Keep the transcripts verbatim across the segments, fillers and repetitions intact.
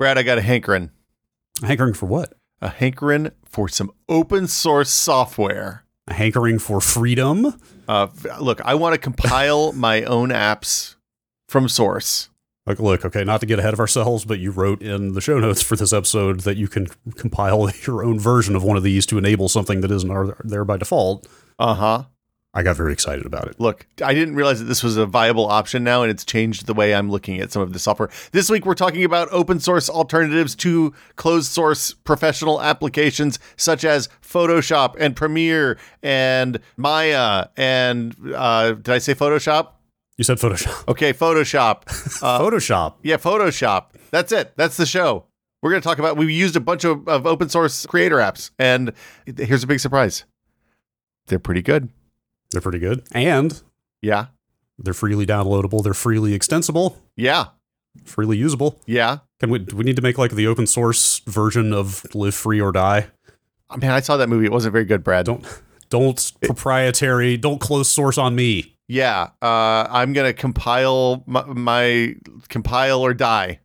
Brad, I got a hankering. A hankering for what? A hankering for some open source software. A hankering for freedom? Uh, look, I want to compile my own apps from source. Like, look, okay, not to get ahead of ourselves, but you wrote in the show notes for this episode that you can compile your own version of one of these to enable something that isn't there by default. Uh-huh. I got very excited about it. Look, I didn't realize that this was a viable option now, and it's changed the way I'm looking at some of the software. This week, we're talking about open source alternatives to closed source professional applications such as Photoshop and Premiere and Maya and, uh, did I say Photoshop? You said Photoshop. Okay, Photoshop. Uh, Photoshop. Yeah, Photoshop. That's it. That's the show. We're going to talk about, we used a bunch of, of open source creator apps, and here's a big surprise. They're pretty good. They're pretty good. And yeah, they're freely downloadable. They're freely extensible. Yeah. Freely usable. Yeah. Can we, do we need to make like the open source version of Live Free or Die? I mean, I saw that movie. It wasn't very good, Brad. Don't, don't proprietary, don't close source on me. Yeah, uh, I'm going to compile my, my compile or die.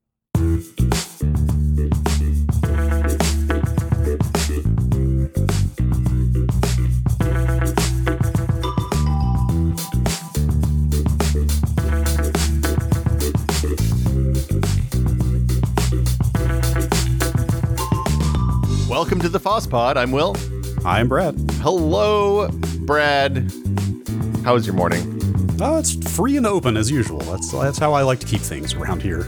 Welcome to the FossPod. I'm Will. I'm Brad. Hello, Brad. How was your morning? Oh, it's free and open as usual. That's that's how I like to keep things around here.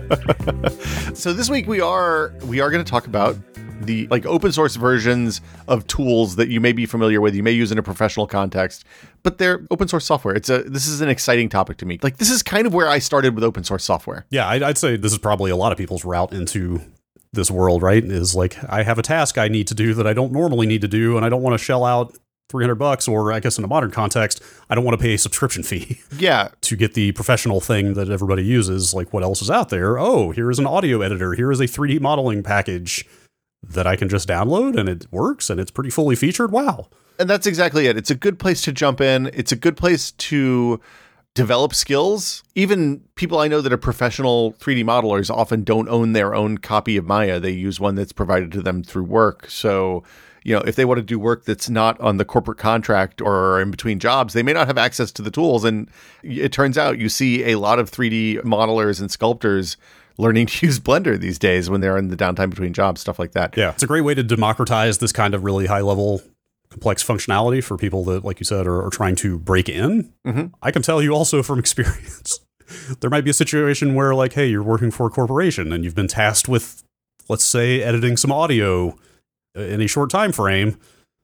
So this week we are we are going to talk about the like open source versions of tools that you may be familiar with, you may use in a professional context, but they're open source software. It's a this is an exciting topic to me. Like this is kind of where I started with open source software. Yeah, I'd, I'd say this is probably a lot of people's route into this world, right? Is like I have a task I need to do that I don't normally need to do, and I don't want to shell out three hundred bucks, or I guess in a modern context, I don't want to pay a subscription fee. Yeah. To get the professional thing that everybody uses. Like, what else is out there? Oh, here is an audio editor. Here is a three D modeling package that I can just download, and it works, and it's pretty fully featured. Wow. And that's exactly it. It's a good place to jump in. It's a good place to develop skills. Even people I know that are professional three D modelers often don't own their own copy of Maya. They use one that's provided to them through work. So, you know, if they want to do work that's not on the corporate contract or in between jobs, they may not have access to the tools. And it turns out you see a lot of three D modelers and sculptors learning to use Blender these days when they're in the downtime between jobs, stuff like that. Yeah, it's a great way to democratize this kind of really high level complex functionality for people that, like you said, are, are trying to break in. Mm-hmm. I can tell you also from experience, there might be a situation where like, hey, you're working for a corporation and you've been tasked with, let's say, editing some audio in a short time frame,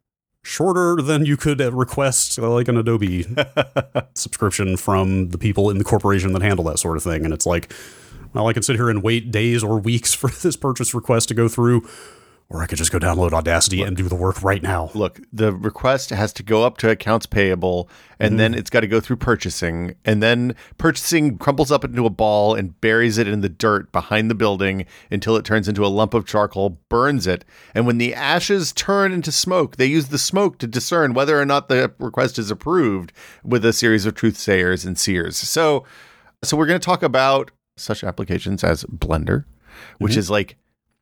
shorter than you could request like an Adobe subscription from the people in the corporation that handle that sort of thing. And it's like, well, I can sit here and wait days or weeks for this purchase request to go through, or I could just go download Audacity look, and do the work right now. Look, the request has to go up to accounts payable, and mm-hmm. then it's got to go through purchasing, and then purchasing crumbles up into a ball and buries it in the dirt behind the building until it turns into a lump of charcoal, burns it, and when the ashes turn into smoke, they use the smoke to discern whether or not the request is approved with a series of truthsayers and seers. So, so we're going to talk about such applications as Blender, which mm-hmm. is like,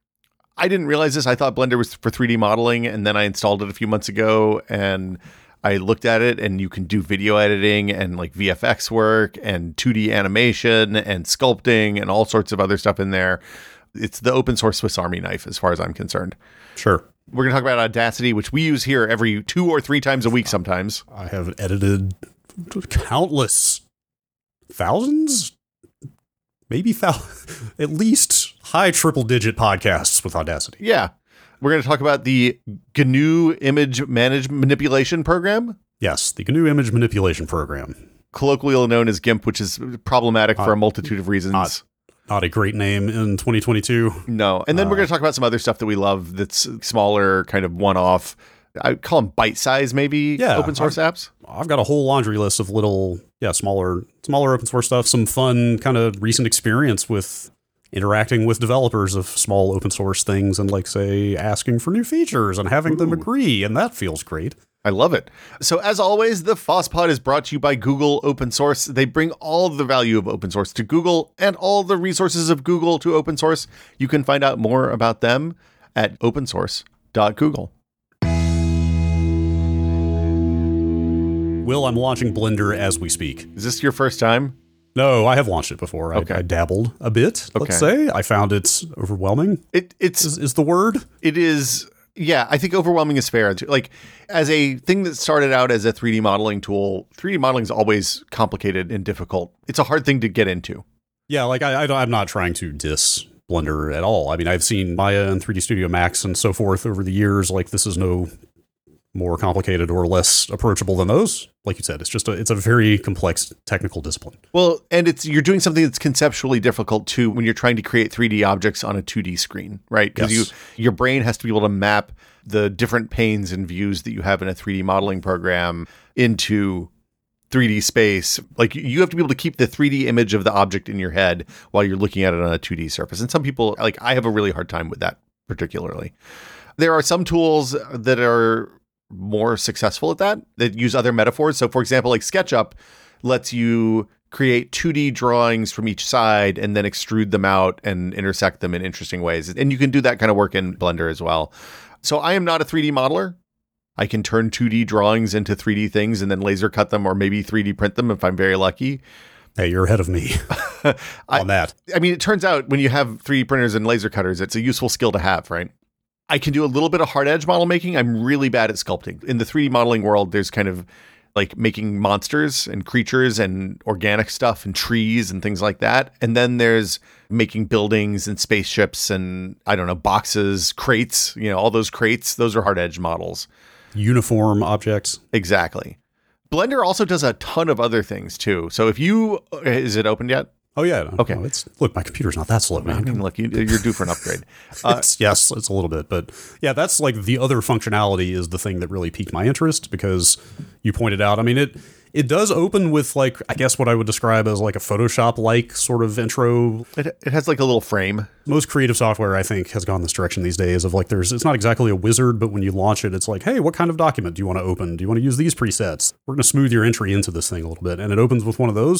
I didn't realize this. I thought Blender was for three D modeling, and then I installed it a few months ago, and I looked at it, and you can do video editing and like V F X work and two D animation and sculpting and all sorts of other stuff in there. It's the open source Swiss Army knife as far as I'm concerned. Sure. We're going to talk about Audacity, which we use here every two or three times a week sometimes. I have edited countless thousands, maybe thou- at least high triple digit podcasts with Audacity. Yeah. We're going to talk about the G N U Image Manage Manipulation Program. Yes, the G N U Image Manipulation Program. Colloquially known as GIMP, which is problematic uh, for a multitude of reasons. Not, not a great name in twenty twenty-two. No. And then uh, we're going to talk about some other stuff that we love that's smaller, kind of one-off. I call them bite-size, maybe, yeah, open source I've, apps. I've got a whole laundry list of little, yeah, smaller, smaller open source stuff, some fun kind of recent experience with interacting with developers of small open source things and like, say, asking for new features and having Ooh. them agree. And that feels great. I love it. So as always, the FOSSPod is brought to you by Google Open Source. They bring all the value of open source to Google and all the resources of Google to open source. You can find out more about them at open source dot google. Will, I'm launching Blender as we speak. Is this your first time? No, I have launched it before. I, Okay. I dabbled a bit, let's say. I found it overwhelming, It it's is, is the word. it is yeah, I think overwhelming is fair. Like as a thing that started out as a three D modeling tool, three D modeling is always complicated and difficult. It's a hard thing to get into. Yeah, like I, I don't, I'm not trying to diss Blender at all. I mean, I've seen Maya and three D Studio Max and so forth over the years. Like, this is no more complicated or less approachable than those. Like you said, it's just a, it's a very complex technical discipline. Well, and it's you're doing something that's conceptually difficult too when you're trying to create three D objects on a two D screen, right? Because Yes. you your brain has to be able to map the different panes and views that you have in a three D modeling program into three D space. Like you have to be able to keep the three D image of the object in your head while you're looking at it on a two D surface. And some people, like I have a really hard time with that particularly. There are some tools that are more successful at that, that use other metaphors. So for example, like SketchUp lets you create two D drawings from each side and then extrude them out and intersect them in interesting ways. And you can do that kind of work in Blender as well. So I am not a three D modeler. I can turn two D drawings into three D things and then laser cut them or maybe three D print them if I'm very lucky. Hey, you're ahead of me on I, that. I mean, it turns out when you have three D printers and laser cutters, it's a useful skill to have, right? I can do a little bit of hard edge model making. I'm really bad at sculpting. In the three D modeling world, there's kind of like making monsters and creatures and organic stuff and trees and things like that. And then there's making buildings and spaceships and, I don't know, boxes, crates, you know, all those crates. Those are hard edge models. Uniform objects. Exactly. Blender also does a ton of other things too. So if you, is it opened yet? Oh, yeah. No, Okay. no, it's look, my computer's not that slow, man. I mean, look, you, you're due for an upgrade. Uh, It's, yes, it's a little bit, but yeah, that's like the other functionality is the thing that really piqued my interest because you pointed out, I mean, it it does open with like, I guess what I would describe as like a Photoshop-like sort of intro. it, it has like a little frame. Most creative software, I think, has gone this direction these days of like, there's, it's not exactly a wizard, but when you launch it, it's like, hey, what kind of document do you want to open? Do you want to use these presets? We're going to smooth your entry into this thing a little bit. And it opens with one of those.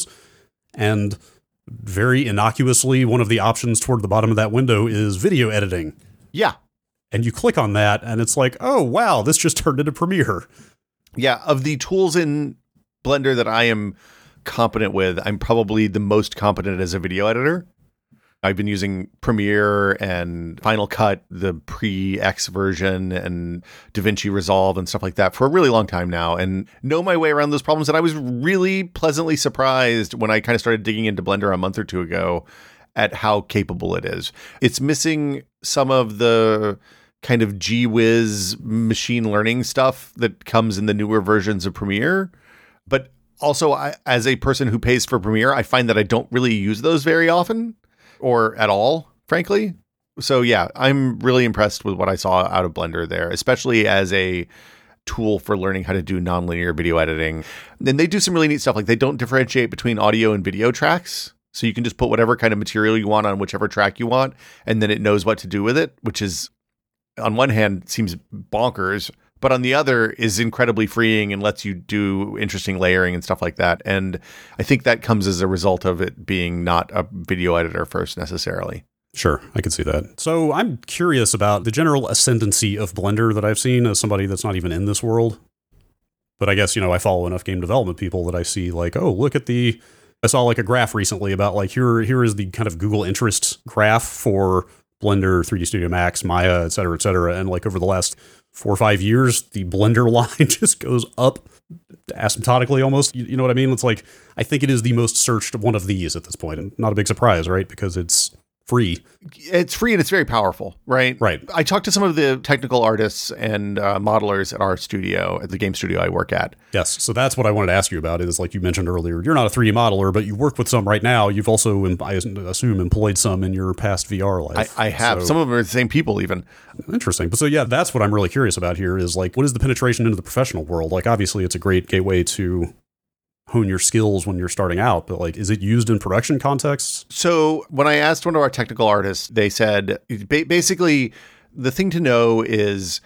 And very innocuously, one of the options toward the bottom of that window is video editing. Yeah. And you click on that, and it's like, oh, wow, this just turned into Premiere. Yeah. Of the tools in Blender that I am competent with, I'm probably the most competent as a video editor. I've been using Premiere and Final Cut, the pre-X version, and DaVinci Resolve and stuff like that for a really long time now, and know my way around those problems. And I was really pleasantly surprised when I kind of started digging into Blender a month or two ago at how capable it is. It's missing some of the kind of gee whiz machine learning stuff that comes in the newer versions of Premiere. But also, I, as a person who pays for Premiere, I find that I don't really use those very often. Or at all, frankly. So yeah, I'm really impressed with what I saw out of Blender there, especially as a tool for learning how to do nonlinear video editing. And they do some really neat stuff. Like they don't differentiate between audio and video tracks. So you can just put whatever kind of material you want on whichever track you want, and then it knows what to do with it, which is, on one hand, seems bonkers, but on the other is incredibly freeing and lets you do interesting layering and stuff like that. And I think that comes as a result of it being not a video editor first necessarily. Sure, I can see that. So I'm curious about the general ascendancy of Blender that I've seen as somebody that's not even in this world. But I guess, you know, I follow enough game development people that I see like, oh, look at the, I saw like a graph recently about like, here, here is the kind of Google interest graph for Blender, three D Studio Max, Maya, et cetera, et cetera. And like over the last four or five years, the Blender line just goes up asymptotically almost. You, you know what I mean? It's like, I think it is the most searched one of these at this point. And not a big surprise, right? Because it's free. It's free and it's very powerful, right? Right. I talked to some of the technical artists and uh, modelers at our studio, at the game studio I work at. Yes. So that's what I wanted to ask you about is like you mentioned earlier, you're not a three D modeler, but you work with some right now. You've also, I assume, employed some in your past V R life. I, I have. So, some of them are the same people even. Interesting. But so yeah, that's what I'm really curious about here is like, what is the penetration into the professional world? Like, obviously it's a great gateway to hone your skills when you're starting out, but like, is it used in production contexts? So when I asked one of our technical artists, they said ba- basically the thing to know is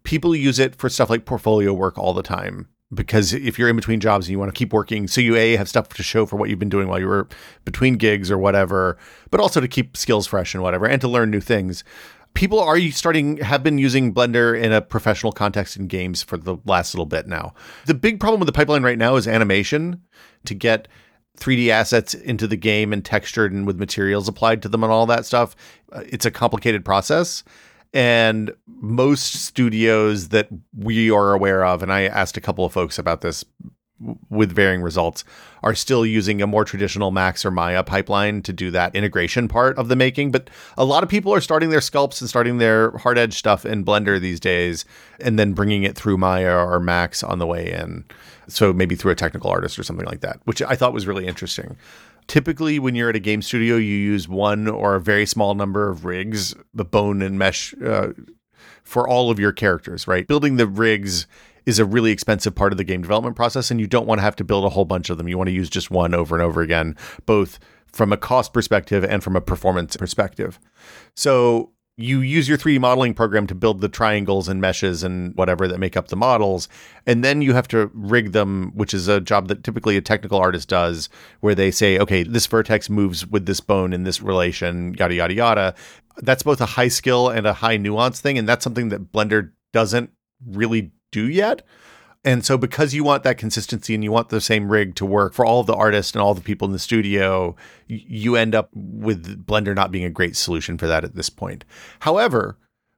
people use it for stuff like portfolio work all the time. Because if you're in between jobs and you want to keep working, so you A, have stuff to show for what you've been doing while you were between gigs or whatever, but also to keep skills fresh and whatever, and to learn new things. People are starting, have been using Blender in a professional context in games for the last little bit now. The big problem with the pipeline right now is animation, to get three D assets into the game and textured and with materials applied to them and all that stuff. It's a complicated process. And most studios that we are aware of, and I asked a couple of folks about this with varying results, are still using a more traditional Max or Maya pipeline to do that integration part of the making. But a lot of people are starting their sculpts and starting their hard edge stuff in Blender these days, and then bringing it through Maya or Max on the way in. So maybe through a technical artist or something like that, which I thought was really interesting. Typically, when you're at a game studio, you use one or a very small number of rigs, the bone and mesh, uh, for all of your characters, right? Building the rigs is a really expensive part of the game development process, and you don't want to have to build a whole bunch of them. You want to use just one over and over again, both from a cost perspective and from a performance perspective. So you use your three D modeling program to build the triangles and meshes and whatever that make up the models. And then you have to rig them, which is a job that typically a technical artist does, where they say, okay, this vertex moves with this bone in this relation, yada, yada, yada. That's both a high skill and a high nuance thing. And that's something that Blender doesn't really do yet. And so because you want that consistency and you want the same rig to work for all of the artists and all the people in the studio, you end up with Blender not being a great solution for that at this point. However,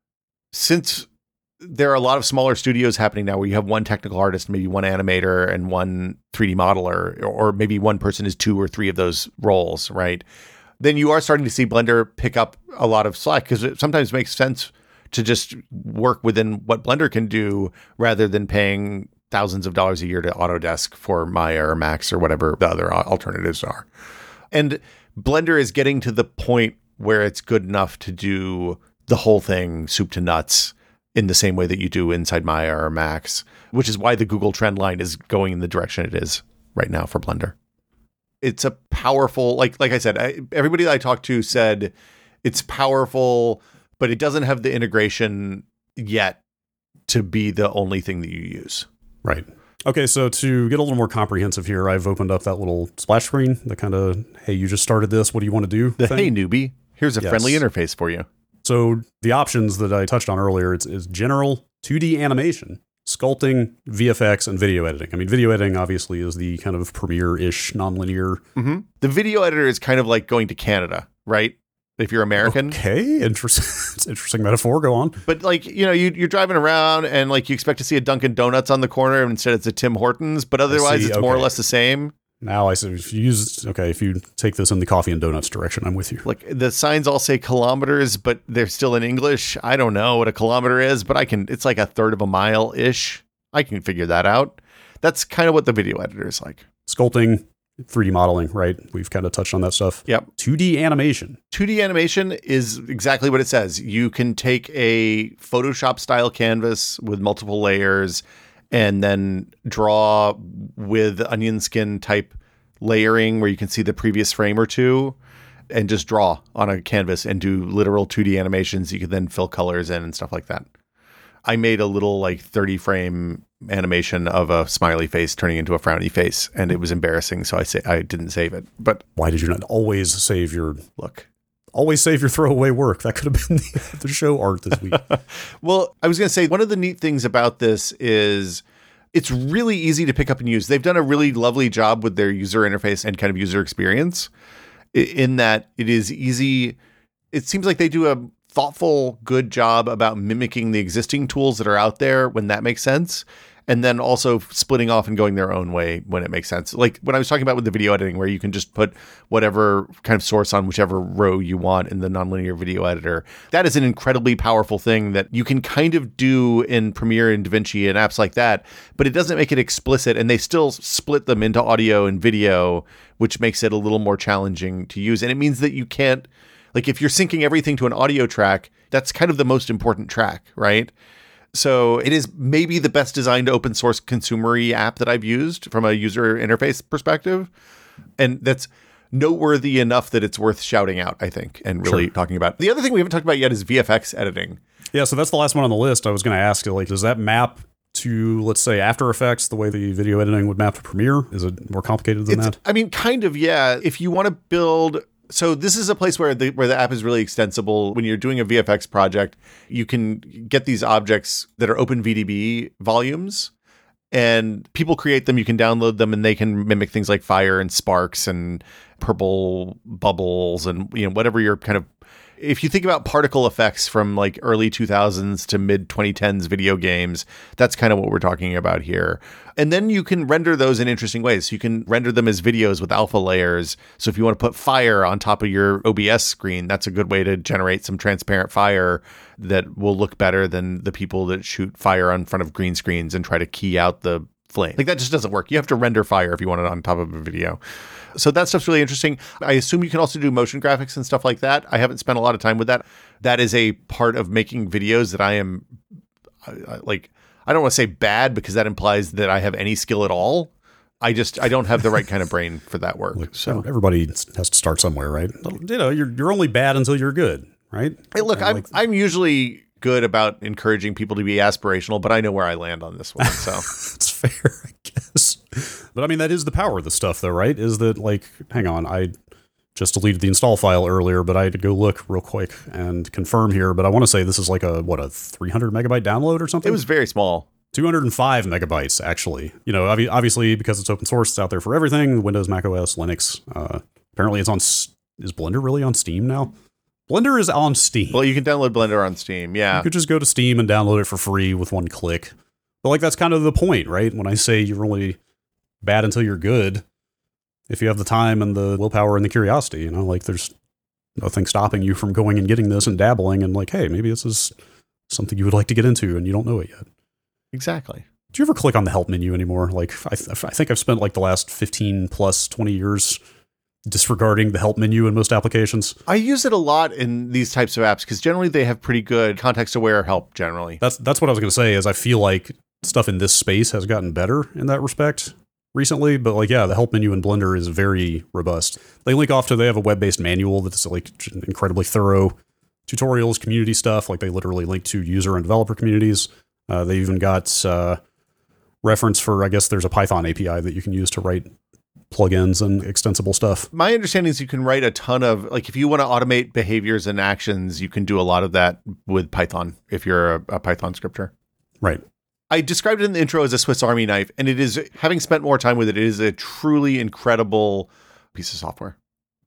since there are a lot of smaller studios happening now where you have one technical artist, maybe one animator and one three D modeler, or maybe one person is two or three of those roles, right? Then you are starting to see Blender pick up a lot of slack, because it sometimes makes sense to just work within what Blender can do rather than paying thousands of dollars a year to Autodesk for Maya or Max or whatever the other alternatives are. And Blender is getting to the point where it's good enough to do the whole thing soup to nuts in the same way that you do inside Maya or Max, which is why the Google trend line is going in the direction it is right now for Blender. It's a powerful, like like I said, I, everybody that I talked to said it's powerful, but it doesn't have the integration yet to be the only thing that you use. Right. Okay, so to get a little more comprehensive here, I've opened up that little splash screen, the kind of, hey, you just started this, what do you want to do? The thing. Hey, newbie, here's a Yes. friendly interface for you. So the options that I touched on earlier, it's, is general two D animation, sculpting, V F X, and video editing. I mean, video editing obviously is the kind of Premiere-ish, nonlinear. Mm-hmm. The video editor is kind of like going to Canada, right? If you're American. Okay, interesting. It's an interesting metaphor. Go on. But like, you know, you, you're driving around and like you expect to see a Dunkin' Donuts on the corner, and instead it's a Tim Hortons, but otherwise see, it's more or okay. less the same. Now I see. If you use okay, if you take this in the coffee and donuts direction, I'm with you. Like the signs all say kilometers, but they're still in English. I don't know what a kilometer is, but I can, it's like a third of a mile ish. I can figure that out. That's kind of what the video editor is like. Sculpting, three D modeling, right? We've kind of touched on that stuff. Yep. two D animation. two D animation is exactly what it says. You can take a Photoshop style canvas with multiple layers and then draw with onion skin type layering where you can see the previous frame or two and just draw on a canvas and do literal two D animations. You can then fill colors in and stuff like that. I made a little like thirty frame animation of a smiley face turning into a frowny face, and it was embarrassing. So I say I didn't save it, but Why did you not always save your look, always save your throwaway work? That could have been the, the show art this week. Well, I was going to say, one of the neat things about this is it's really easy to pick up and use. They've done a really lovely job with their user interface and kind of user experience in that it is easy. It seems like they do a thoughtful, good job about mimicking the existing tools that are out there when that makes sense. And then also splitting off and going their own way when it makes sense. Like when I was talking about with the video editing, where you can just put whatever kind of source on whichever row you want in the nonlinear video editor. That is an incredibly powerful thing that you can kind of do in Premiere and DaVinci and apps like that, but it doesn't make it explicit. And they still split them into audio and video, which makes it a little more challenging to use. And it means that you can't, like if you're syncing everything to an audio track, that's kind of the most important track, right? So it is maybe the best designed open source consumer-y app that I've used from a user interface perspective. And that's noteworthy enough that it's worth shouting out, I think, and really Sure. talking about. The other thing we haven't talked about yet is V F X editing. Yeah, so that's the last one on the list. I was going to ask, like, does that map to, let's say, After Effects the way the video editing would map to Premiere? Is it more complicated than It's, that? I mean, kind of, yeah. If you want to build... So this is a place where the where the app is really extensible. When you're doing a V F X project, you can get these objects that are OpenVDB volumes, and people create them. You can download them, and they can mimic things like fire and sparks and purple bubbles and, you know, whatever you're kind of... If you think about particle effects from like early two thousands to mid twenty tens video games, that's kind of what we're talking about here. And then you can render those in interesting ways. You can render them as videos with alpha layers. So if you want to put fire on top of your O B S screen, that's a good way to generate some transparent fire that will look better than the people that shoot fire on front of green screens and try to key out the flame. Like, that just doesn't work. You have to render fire if you want it on top of a video. So that stuff's really interesting. I assume you can also do motion graphics and stuff like that. I haven't spent a lot of time with that. That is a part of making videos that I am I, I, like, I don't want to say bad because that implies that I have any skill at all. I just, I don't have the right kind of brain for that work. Like, So everybody has to start somewhere, right? You know, you're you're only bad until you're good, right? Hey, look, And I'm, like- I'm usually good about encouraging people to be aspirational, but I know where I land on this one. So It's fair, I guess. But I mean, that is the power of this stuff, though, right? Is that, like, hang on, I just deleted the install file earlier, but I had to go look real quick and confirm here. But I want to say this is like a, what, a three hundred megabyte download or something? it was very small. two hundred five megabytes, actually. You know, obvi- obviously, because it's open source, it's out there for everything. Windows, Mac O S, Linux. Uh, apparently, it's on... S- is Blender really on Steam now? Blender is on Steam. Well, you can download Blender on Steam. Yeah. You could just go to Steam and download it for free with one click. But, like, that's kind of the point, right? When I say you're only bad until you're good, if you have the time and the willpower and the curiosity, you know, like, there's nothing stopping you from going and getting this and dabbling and, like, hey, maybe this is something you would like to get into and you don't know it yet. Exactly. Do you ever click on the help menu anymore? Like, I, th- I think I've spent like the last fifteen plus twenty years disregarding the help menu in most applications. I use it a lot in these types of apps because generally they have pretty good context-aware help generally. That's that's what I was going to say. Is I feel like stuff in this space has gotten better in that respect recently. But like, yeah, the help menu in Blender is very robust. They link off to they have a web-based manual that's like incredibly thorough tutorials, community stuff. Like they literally link to user and developer communities. Uh, they even got uh, reference for, I guess there's a Python A P I that you can use to write plugins and extensible stuff. My understanding is you can write a ton of, like, if you want to automate behaviors and actions, you can do a lot of that with Python if you're a, a Python scripter. Right. I described it in the intro as a Swiss Army knife, and it is, having spent more time with it, it is a truly incredible piece of software.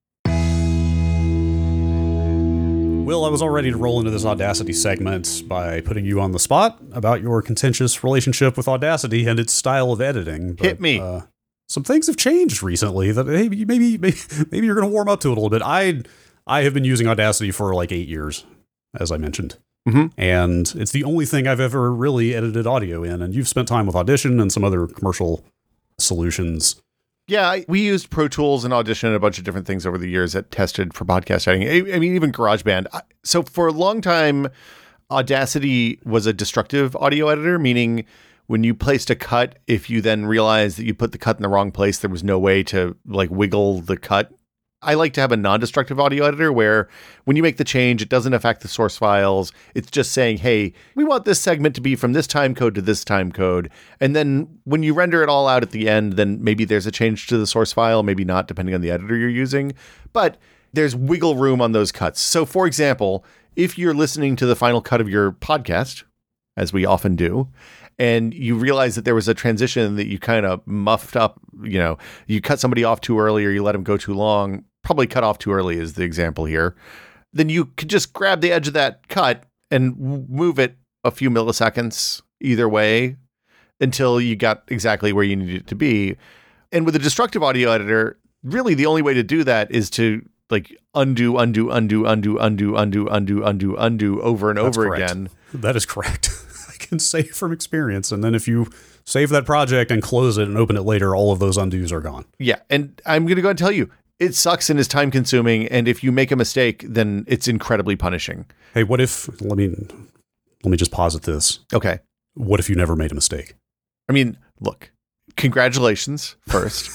Will, I was all ready to roll into this Audacity segment by putting you on the spot about your contentious relationship with Audacity and its style of editing. But, Hit me. Uh, some things have changed recently that maybe maybe maybe, maybe you're going to warm up to it a little bit. I I have been using Audacity for like eight years, as I mentioned. Mm-hmm. And it's the only thing I've ever really edited audio in. And you've spent time with Audition and some other commercial solutions. Yeah, I, we used Pro Tools and Audition and a bunch of different things over the years that tested for podcast editing. I, I mean, even GarageBand. I, so for a long time, Audacity was a destructive audio editor, meaning when you placed a cut, if you then realized that you put the cut in the wrong place, there was no way to like wiggle the cut. I like to have a non-destructive audio editor where when you make the change, it doesn't affect the source files. It's just saying, hey, we want this segment to be from this time code to this time code. And then when you render it all out at the end, then maybe there's a change to the source file, maybe not, depending on the editor you're using. But there's wiggle room on those cuts. So for example, if you're listening to the final cut of your podcast, as we often do, and you realize that there was a transition that you kind of muffed up, you know, you cut somebody off too early or you let them go too long, probably cut off too early is the example here, then you could just grab the edge of that cut and move it a few milliseconds either way until you got exactly where you needed it to be. And with a destructive audio editor, really the only way to do that is to like undo, undo, undo, undo, undo, undo, undo, undo, undo over and That's over correct. again. That is correct. I can say from experience. And then if you save that project and close it and open it later, all of those undos are gone. Yeah. And I'm going to go and tell you, it sucks and is time consuming. And if you make a mistake, then it's incredibly punishing. Hey, what if, let me, let me just posit this. Okay. What if you never made a mistake? I mean, look, congratulations first.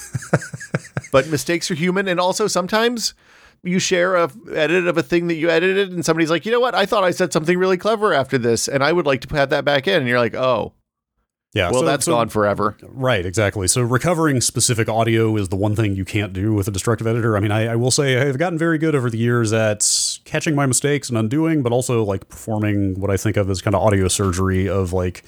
But mistakes are human. And also sometimes you share a edit of a thing that you edited and somebody's like, you know what? I thought I said something really clever after this and I would like to have that back in. And you're like, oh, yeah, well, so, that's so, gone forever. Right, exactly. So recovering specific audio is the one thing you can't do with a destructive editor. I mean, I, I will say I've gotten very good over the years at catching my mistakes and undoing, but also like performing what I think of as kind of audio surgery of like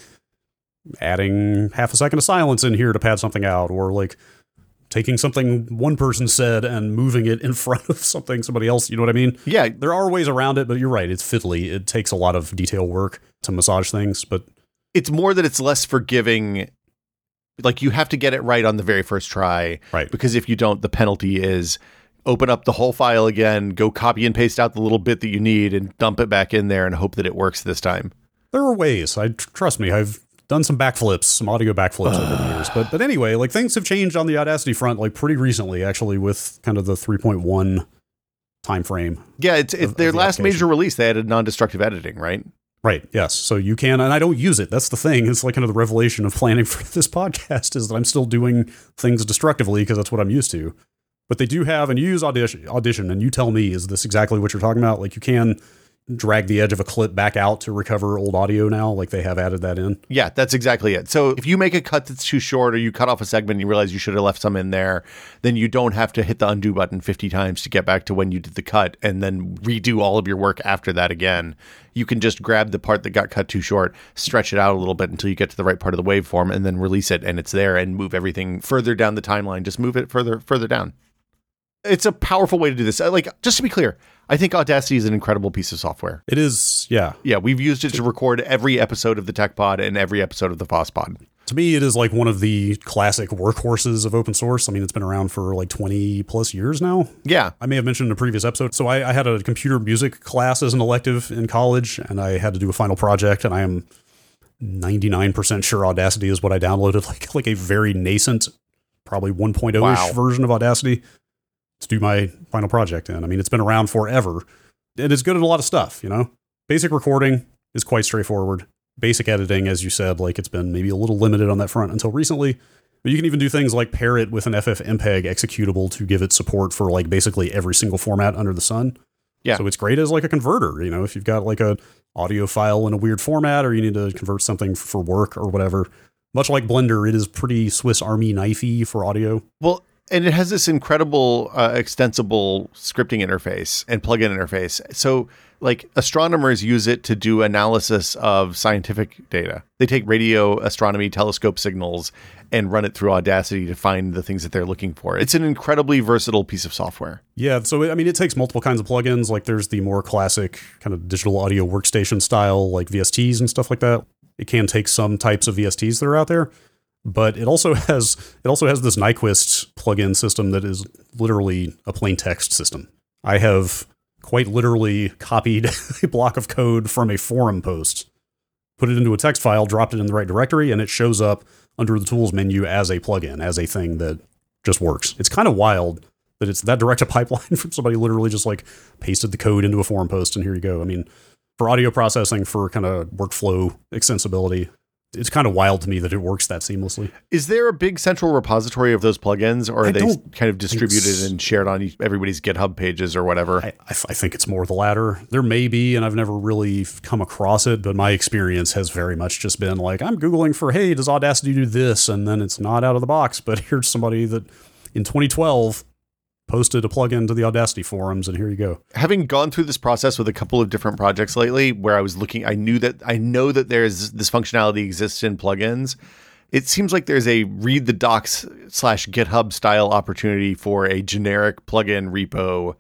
adding half a second of silence in here to pad something out, or like taking something one person said and moving it in front of something somebody else. You know what I mean? Yeah. There are ways around it, but you're right. It's fiddly. It takes a lot of detail work to massage things, but it's more that it's less forgiving. Like you have to get it right on the very first try. Right. Because if you don't, the penalty is open up the whole file again, go copy and paste out the little bit that you need and dump it back in there and hope that it works this time. There are ways. I trust me. I've done some backflips, some audio backflips over the years. But but anyway, like things have changed on the Audacity front, like pretty recently, actually, with kind of the three point one time frame. Yeah, it's, it's of, their of the last major release. They added non-destructive editing, right? Right. Yes. So you can, and I don't use it. That's the thing. It's like kind of the revelation of planning for this podcast is that I'm still doing things destructively because that's what I'm used to. But they do have, and you use Audition, Audition, and you tell me, is this exactly what you're talking about? Like you can drag the edge of a clip back out to recover old audio now, like they have added that in. Yeah, that's exactly it. So if you make a cut that's too short or you cut off a segment and you realize you should have left some in there, then you don't have to hit the undo button fifty times to get back to when you did the cut and then redo all of your work after that again. You can just grab the part that got cut too short, stretch it out a little bit until you get to the right part of the waveform and then release it and it's there, and move everything further down the timeline. Just move it further, further down. It's a powerful way to do this. Like, just to be clear, I think Audacity is an incredible piece of software. It is, yeah. Yeah, we've used it to record every episode of the Tech Pod and every episode of the Foss Pod. To me, it is like one of the classic workhorses of open source. I mean, it's been around for like twenty plus years now. Yeah. I may have mentioned in a previous episode. So I, I had a computer music class as an elective in college, and I had to do a final project, and I am ninety-nine percent sure Audacity is what I downloaded, like, like a very nascent, probably one point oh-ish Wow. version of Audacity to do my final project in. I mean, it's been around forever. It is good at a lot of stuff, you know? Basic recording is quite straightforward. Basic editing, as you said, like it's been maybe a little limited on that front until recently. But you can even do things like pair it with an F F mpeg executable to give it support for like basically every single format under the sun. Yeah. So it's great as like a converter, you know, if you've got like a audio file in a weird format or you need to convert something for work or whatever. Much like Blender, it is pretty Swiss Army knifey for audio. Well, and it has this incredible uh, extensible scripting interface and plugin interface. So like astronomers use it to do analysis of scientific data. They take radio astronomy telescope signals and run it through Audacity to find the things that they're looking for. It's an incredibly versatile piece of software. Yeah, so I mean, it takes multiple kinds of plugins. Like there's the more classic kind of digital audio workstation style, like V S Ts and stuff like that. It can take some types of V S Ts that are out there. But it also has it also has this Nyquist plugin system that is literally a plain text system. I have quite literally copied a block of code from a forum post, put it into a text file, dropped it in the right directory, and it shows up under the tools menu as a plugin, as a thing that just works. It's kind of wild that it's that direct a pipeline from somebody literally just like pasted the code into a forum post and here you go. I mean, for audio processing, for kind of workflow extensibility, it's kind of wild to me that it works that seamlessly. Is there a big central repository of those plugins, or are I they don't kind of distributed and shared on each- everybody's GitHub pages or whatever? I, I, I think it's more the latter. There may be, and I've never really come across it, but my experience has very much just been like, I'm Googling for, hey, does Audacity do this? And then it's not out of the box, but here's somebody that in twenty twelve posted a plugin to the Audacity forums, and here you go. Having gone through this process with a couple of different projects lately where I was looking, I knew that I know that there's this functionality exists in plugins. It seems like there's a read the docs slash GitHub style opportunity for a generic plugin repo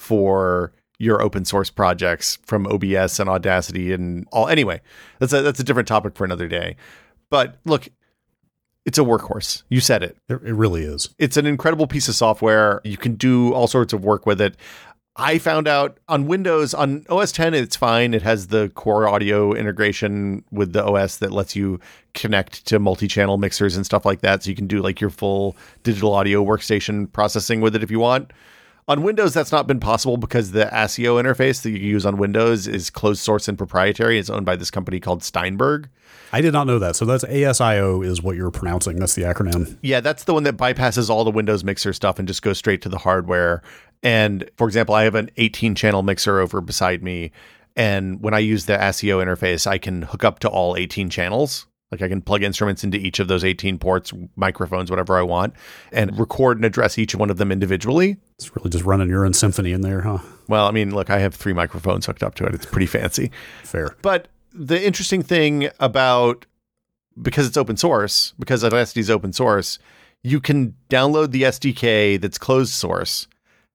for your open source projects from O B S and Audacity and all. Anyway, that's a, that's a different topic for another day. But look, it's a workhorse. You said it. It, it really is. It's an incredible piece of software. You can do all sorts of work with it. I found out on Windows, on O S ten, it's fine. It has the core audio integration with the O S that lets you connect to multi-channel mixers and stuff like that. So you can do like your full digital audio workstation processing with it if you want. On Windows, that's not been possible because the ASIO interface that you use on Windows is closed source and proprietary. It's owned by this company called Steinberg. I did not know that. So that's A S I O is what you're pronouncing. That's the acronym. Yeah, that's the one that bypasses all the Windows Mixer stuff and just goes straight to the hardware. And for example, I have an eighteen channel mixer over beside me. And when I use the ASIO interface, I can hook up to all eighteen channels. Like I can plug instruments into each of those eighteen ports, microphones, whatever I want, and record and address each one of them individually. It's really just running your own symphony in there, huh? Well, I mean, look, I have three microphones hooked up to it. It's pretty fancy. Fair. But the interesting thing about, because it's open source, because Audacity is open source, you can download the S D K that's closed source.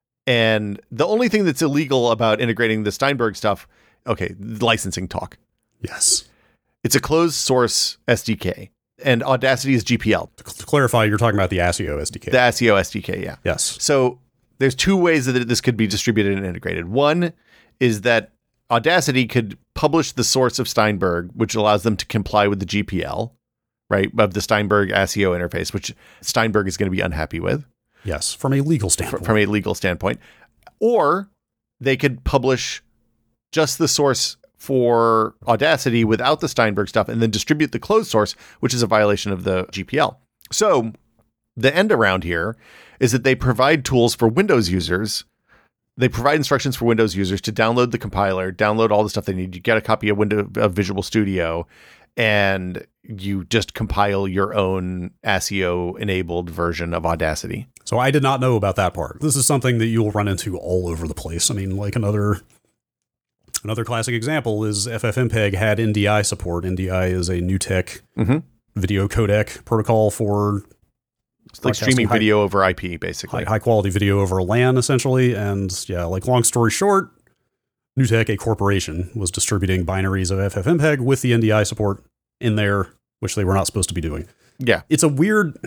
And the only thing that's illegal about integrating the Steinberg stuff, okay, licensing talk. Yes. It's a closed source S D K, and Audacity is G P L. To, to clarify, you're talking about the ASIO S D K. The ASIO S D K, yeah. Yes. So there's two ways that this could be distributed and integrated. One is that Audacity could publish the source of Steinberg, which allows them to comply with the G P L, right, of the Steinberg ASIO interface, which Steinberg is going to be unhappy with. Yes, from a legal standpoint. From a legal standpoint. Or they could publish just the source for Audacity without the Steinberg stuff and then distribute the closed source, which is a violation of the G P L. So the end around here is that they provide tools for Windows users. They provide instructions for Windows users to download the compiler, download all the stuff they need. You get a copy of Windows of Visual Studio, and you just compile your own ASIO-enabled version of Audacity. So I did not know about that part. This is something that you'll run into all over the place. I mean, like another another classic example is FFmpeg had N D I support. N D I is a new tech mm-hmm. video codec protocol for it's like streaming high, video over I P, basically. High, high quality video over LAN, essentially. And yeah, like long story short, NewTek, a corporation, was distributing binaries of FFmpeg with the N D I support in there, which they were not supposed to be doing. Yeah. It's a weird...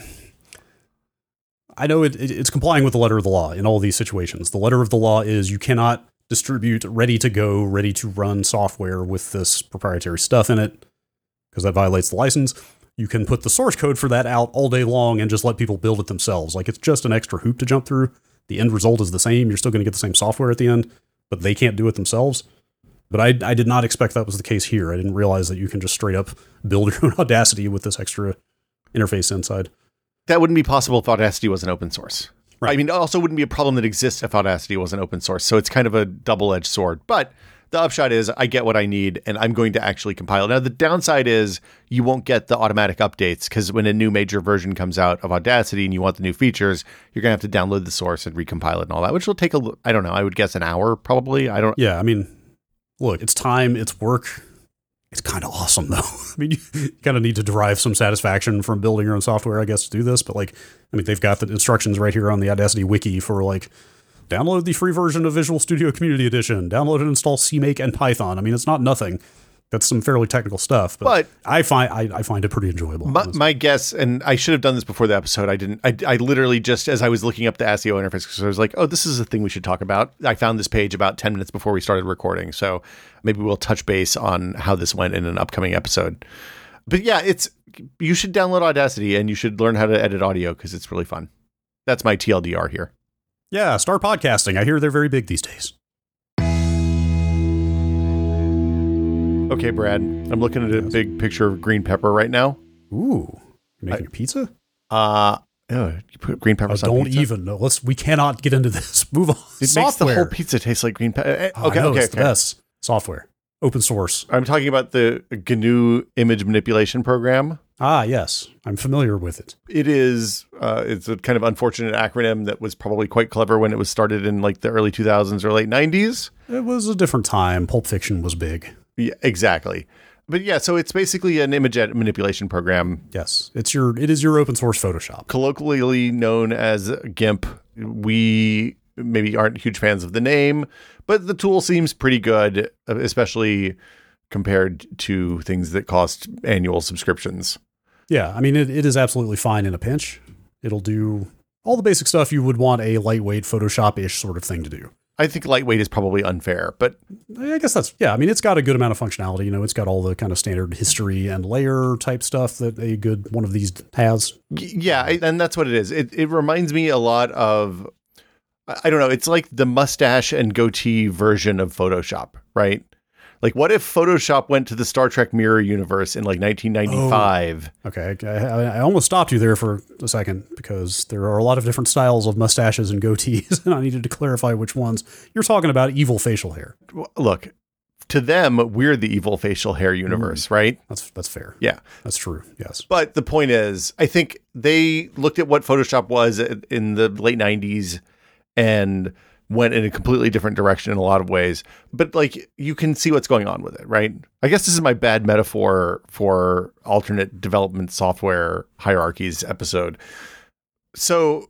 I know it, it, it's complying with the letter of the law in all these situations. The letter of the law is you cannot distribute ready-to-go, ready-to-run software with this proprietary stuff in it, because that violates the license. You can put the source code for that out all day long and just let people build it themselves. Like, it's just an extra hoop to jump through. The end result is the same. You're still going to get the same software at the end, but they can't do it themselves. But I, I did not expect that was the case here. I didn't realize that you can just straight up build your own Audacity with this extra interface inside. That wouldn't be possible if Audacity wasn't open source. Right. I mean, it also wouldn't be a problem that exists if Audacity wasn't open source. So it's kind of a double-edged sword. But the upshot is I get what I need, and I'm going to actually compile it. Now, the downside is you won't get the automatic updates, because when a new major version comes out of Audacity and you want the new features, you're going to have to download the source and recompile it and all that, which will take, a, I don't know, I would guess an hour probably. I don't. Yeah, I mean, look, it's time, it's work. It's kind of awesome, though. I mean, you, you kind of need to derive some satisfaction from building your own software, I guess, to do this. But, like, I mean, they've got the instructions right here on the Audacity wiki for, like, download the free version of Visual Studio Community Edition, download and install CMake and Python. I mean, it's not nothing. That's some fairly technical stuff, but, but I find I, I find it pretty enjoyable. My, my guess, and I should have done this before the episode, I didn't. I, I literally just, as I was looking up the ASIO interface, because I was like, oh, this is a thing we should talk about. I found this page about ten minutes before we started recording, so maybe we'll touch base on how this went in an upcoming episode. But yeah, it's you should download Audacity, and you should learn how to edit audio, because it's really fun. That's my T L D R here. Yeah, start podcasting. I hear they're very big these days. Okay, Brad, I'm looking at a big picture of green pepper right now. Ooh, you're making I, a pizza? Uh, oh, you put green peppers oh, on don't pizza? even know. Let's. We cannot get into this. Move on. It Software. makes the whole pizza taste like green pepper. Okay, oh, okay, know, okay. It's the best. Software. Open source. I'm talking about the G N U image manipulation program. Ah, yes. I'm familiar with it. It is, uh, it's a kind of unfortunate acronym that was probably quite clever when it was started in like the early two thousands or late nineties. It was a different time. Pulp Fiction was big. Yeah, exactly. But yeah, so it's basically an image manipulation program. Yes, it's your it is your open source Photoshop. Colloquially known as GIMP. We maybe aren't huge fans of the name, but the tool seems pretty good, especially compared to things that cost annual subscriptions. Yeah, I mean, it, it is absolutely fine in a pinch. It'll do all the basic stuff you would want a lightweight Photoshop-ish sort of thing to do. I think lightweight is probably unfair, but I guess that's, yeah, I mean, it's got a good amount of functionality. You know, it's got all the kind of standard history and layer type stuff that a good one of these has. Yeah, and that's what it is. It it reminds me a lot of, I don't know. It's like the mustache and goatee version of Photoshop, right? Like, what if Photoshop went to the Star Trek Mirror universe in like nineteen ninety-five? Oh, okay, I, I almost stopped you there for a second because there are a lot of different styles of mustaches and goatees, and I needed to clarify which ones. You're talking about evil facial hair. Look, to them, we're the evil facial hair universe, mm. right? That's that's fair. Yeah. That's true, yes. But the point is, I think they looked at what Photoshop was in the late nineties and went in a completely different direction in a lot of ways. But like, you can see what's going on with it, right? I guess this is my bad metaphor for alternate development software hierarchies episode. So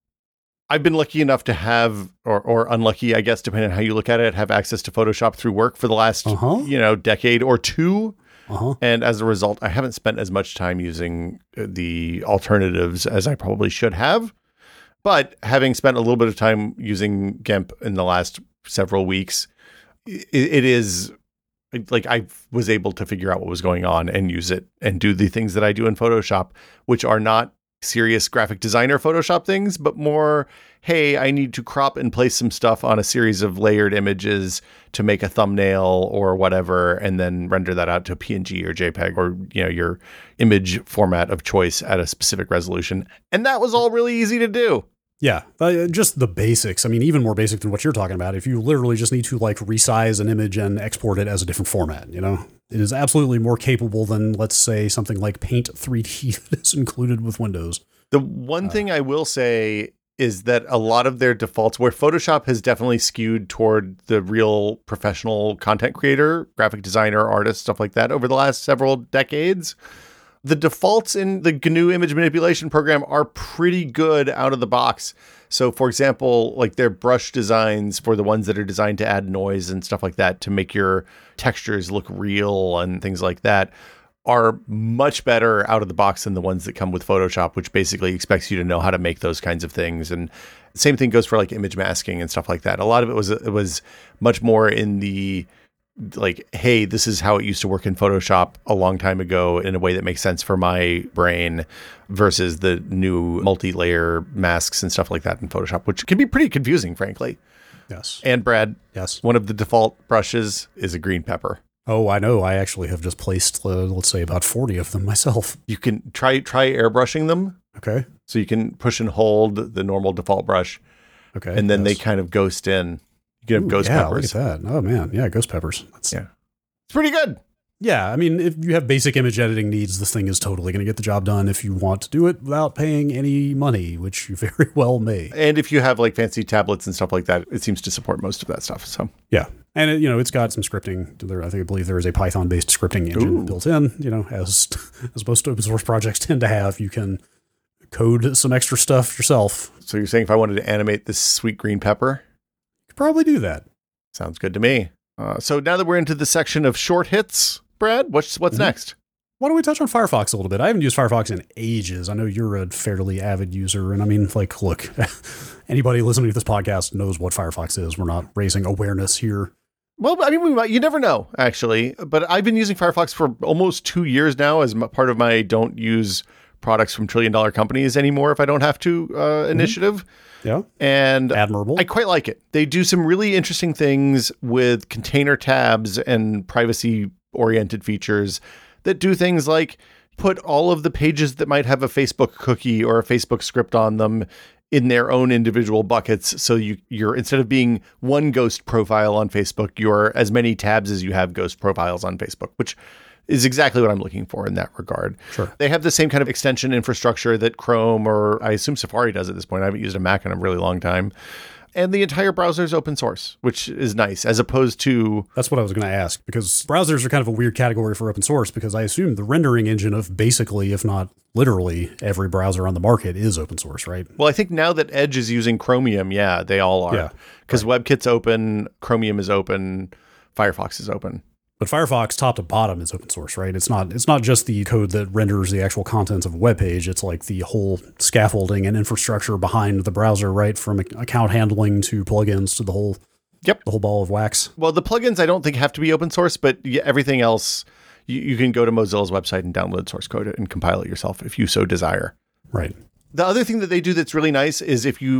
I've been lucky enough to have, or or unlucky, I guess, depending on how you look at it, have access to Photoshop through work for the last, uh-huh. you know, decade or two. Uh-huh. And as a result, I haven't spent as much time using the alternatives as I probably should have. But having spent a little bit of time using GIMP in the last several weeks, it, it is like I was able to figure out what was going on and use it and do the things that I do in Photoshop, which are not serious graphic designer Photoshop things, but more, hey, I need to crop and place some stuff on a series of layered images to make a thumbnail or whatever, and then render that out to P N G or JPEG or, you know, your image format of choice at a specific resolution. And that was all really easy to do. Yeah, uh, just the basics. I mean, even more basic than what you're talking about. If you literally just need to like resize an image and export it as a different format, you know, it is absolutely more capable than, let's say, something like Paint three D that is included with Windows. The one uh, thing I will say is that a lot of their defaults, where Photoshop has definitely skewed toward the real professional content creator, graphic designer, artist, stuff like that over the last several decades, the defaults in the G N U image manipulation program are pretty good out of the box. So, for example, like their brush designs for the ones that are designed to add noise and stuff like that to make your textures look real and things like that are much better out of the box than the ones that come with Photoshop, which basically expects you to know how to make those kinds of things. And the same thing goes for like image masking and stuff like that. A lot of it was it was much more in the like, hey, this is how it used to work in Photoshop a long time ago in a way that makes sense for my brain versus the new multi-layer masks and stuff like that in Photoshop, which can be pretty confusing, frankly. Yes. And Brad, yes, one of the default brushes is a green pepper. Oh, I know. I actually have just placed, uh, let's say, about forty of them myself. You can try try airbrushing them. Okay. So you can push and hold the normal default brush. Okay. And then yes. they kind of ghost in. You can have Ooh, ghost yeah, peppers. Look at that. Oh, man. Yeah, ghost peppers. That's, yeah. It's pretty good. Yeah, I mean, if you have basic image editing needs, this thing is totally going to get the job done if you want to do it without paying any money, which you very well may. And if you have like fancy tablets and stuff like that, it seems to support most of that stuff. So yeah, and it, you know, it's got some scripting. There, I think I believe there is a Python-based scripting engine Ooh. built in. You know, as as most open source projects tend to have, you can code some extra stuff yourself. So you're saying if I wanted to animate this sweet green pepper, you could probably do that. Sounds good to me. Uh, so now that we're into the section of short hits, Brad, what's what's mm-hmm. next? Why don't we touch on Firefox a little bit? I haven't used Firefox in ages. I know you're a fairly avid user, and I mean, like, look, anybody listening to this podcast knows what Firefox is. We're not raising awareness here. Well, I mean, we might, you never know, actually. But I've been using Firefox for almost two years now as part of my don't use products from trillion dollar companies anymore if I don't have to uh, initiative. Mm-hmm. Yeah. And admirable. I quite like it. They do some really interesting things with container tabs and privacy oriented features that do things like put all of the pages that might have a Facebook cookie or a Facebook script on them in their own individual buckets. So you, you're, instead of being one ghost profile on Facebook, you're as many tabs as you have ghost profiles on Facebook, which is exactly what I'm looking for in that regard. Sure. They have the same kind of extension infrastructure that Chrome or I assume Safari does at this point. I haven't used a Mac in a really long time. And the entire browser is open source, which is nice, as opposed to... That's what I was going to ask, because browsers are kind of a weird category for open source, because I assume the rendering engine of basically, if not literally, every browser on the market is open source, right? Well, I think now that Edge is using Chromium, yeah, they all are. Yeah. Because right. WebKit's open, Chromium is open, Firefox is open. But Firefox, top to bottom, is open source, right? It's not it's not just the code that renders the actual contents of a web page. It's like the whole scaffolding and infrastructure behind the browser, right? From account handling to plugins to the whole yep. the whole ball of wax. Well, the plugins I don't think have to be open source, but everything else, you, you can go to Mozilla's website and download source code and compile it yourself if you so desire. Right. The other thing that they do that's really nice is if you